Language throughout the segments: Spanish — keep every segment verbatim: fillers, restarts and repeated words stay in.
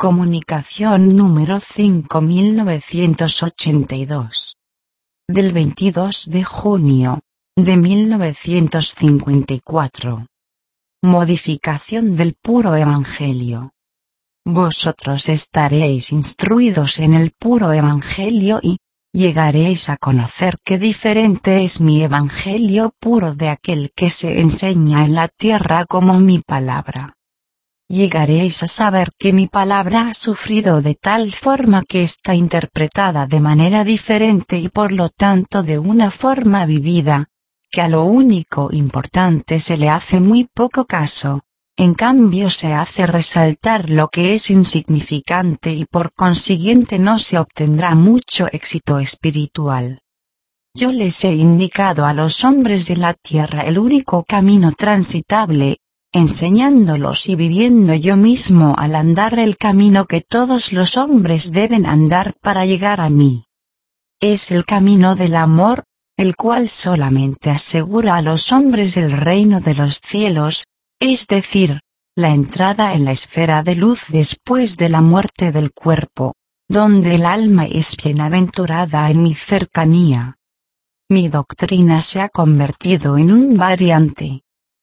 Comunicación número cinco mil novecientos ochenta y dos. Del veintidós de junio, de mil novecientos cincuenta y cuatro. Modificación del puro Evangelio. Vosotros estaréis instruidos en el puro Evangelio y llegaréis a conocer qué diferente es mi Evangelio puro de aquel que se enseña en la tierra como mi palabra. Llegaréis a saber que mi palabra ha sufrido de tal forma que está interpretada de manera diferente y por lo tanto de una forma vivida, que a lo único importante se le hace muy poco caso, en cambio se hace resaltar lo que es insignificante y por consiguiente no se obtendrá mucho éxito espiritual. Yo les he indicado a los hombres de la tierra el único camino transitable, enseñándolos y viviendo yo mismo al andar el camino que todos los hombres deben andar para llegar a mí. Es el camino del amor, el cual solamente asegura a los hombres el reino de los cielos, es decir, la entrada en la esfera de luz después de la muerte del cuerpo, donde el alma es bienaventurada en mi cercanía. Mi doctrina se ha convertido en un variante.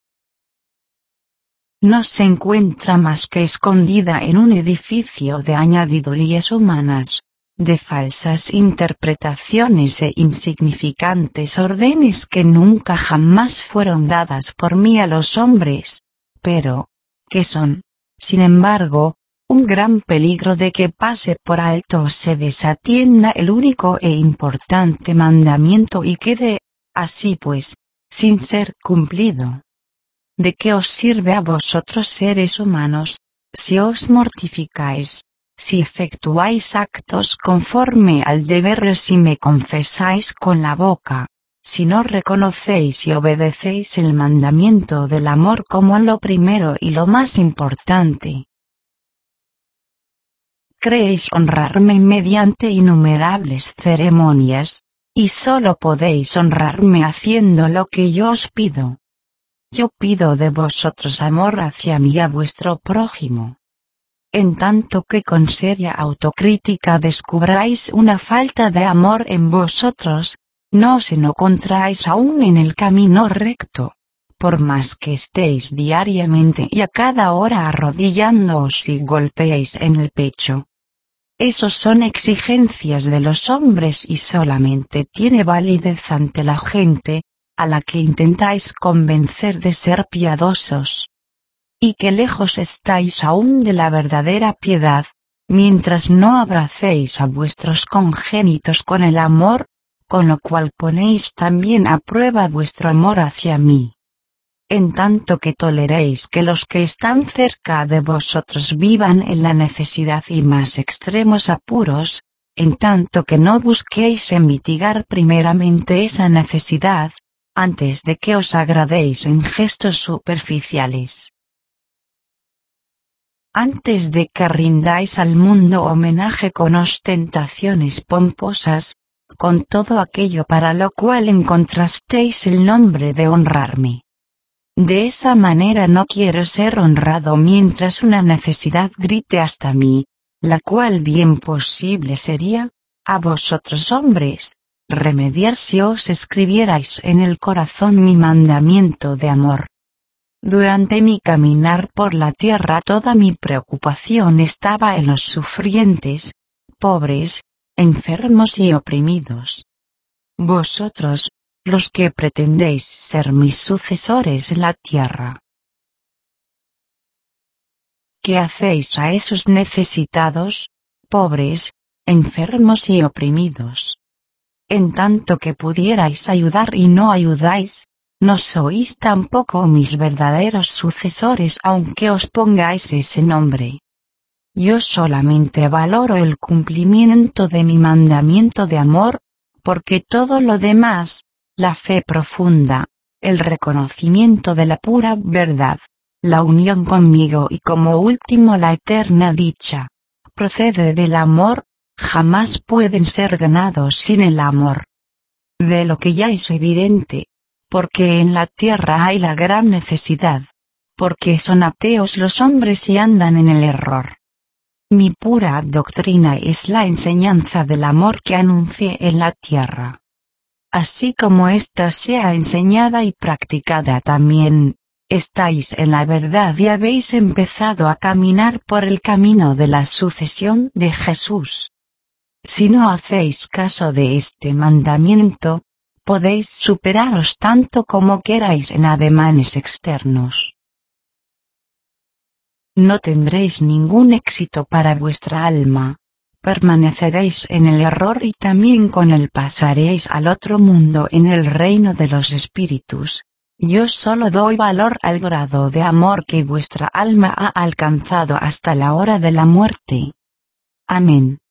No se encuentra más que escondida en un edificio de añadidurías humanas, de falsas interpretaciones e insignificantes órdenes que nunca jamás fueron dadas por mí a los hombres, pero, que son, sin embargo, un gran peligro de que pase por alto o se desatienda el único e importante mandamiento y quede, así pues, sin ser cumplido. ¿De qué os sirve a vosotros seres humanos, si os mortificáis, si efectuáis actos conforme al deber, si me confesáis con la boca, si no reconocéis y obedecéis el mandamiento del amor como lo primero y lo más importante? Creéis honrarme mediante innumerables ceremonias, y solo podéis honrarme haciendo lo que yo os pido. Yo pido de vosotros amor hacia mí y a vuestro prójimo. En tanto que con seria autocrítica descubráis una falta de amor en vosotros, no os encontráis aún en el camino recto, por más que estéis diariamente y a cada hora arrodillándoos y golpeéis en el pecho. Esos son exigencias de los hombres y solamente tiene validez ante la gente, a la que intentáis convencer de ser piadosos. Y que lejos estáis aún de la verdadera piedad, mientras no abracéis a vuestros congénitos con el amor, con lo cual ponéis también a prueba vuestro amor hacia mí. En tanto que toleréis que los que están cerca de vosotros vivan en la necesidad y más extremos apuros, en tanto que no busquéis en mitigar primeramente esa necesidad, antes de que os agradéis en gestos superficiales. Antes de que rindáis al mundo homenaje con ostentaciones pomposas, con todo aquello para lo cual encontrasteis el nombre de honrarme. De esa manera no quiero ser honrado mientras una necesidad grite hasta mí, la cual bien posible sería, a vosotros hombres, remediar si os escribierais en el corazón mi mandamiento de amor. Durante mi caminar por la tierra toda mi preocupación estaba en los sufrientes, pobres, enfermos y oprimidos. Vosotros, los que pretendéis ser mis sucesores en la tierra, ¿qué hacéis a esos necesitados, pobres, enfermos y oprimidos? En tanto que pudierais ayudar y no ayudáis, no sois tampoco mis verdaderos sucesores aunque os pongáis ese nombre. Yo solamente valoro el cumplimiento de mi mandamiento de amor, porque todo lo demás, la fe profunda, el reconocimiento de la pura verdad, la unión conmigo y como último la eterna dicha, procede del amor, jamás pueden ser ganados sin el amor. De lo que ya es evidente, porque en la tierra hay la gran necesidad, porque son ateos los hombres y andan en el error. Mi pura doctrina es la enseñanza del amor que anuncié en la tierra. Así como ésta sea enseñada y practicada también, estáis en la verdad y habéis empezado a caminar por el camino de la sucesión de Jesús. Si no hacéis caso de este mandamiento, podéis superaros tanto como queráis en ademanes externos. No tendréis ningún éxito para vuestra alma, permaneceréis en el error y también con él pasaréis al otro mundo en el reino de los espíritus. Yo solo doy valor al grado de amor que vuestra alma ha alcanzado hasta la hora de la muerte. Amén.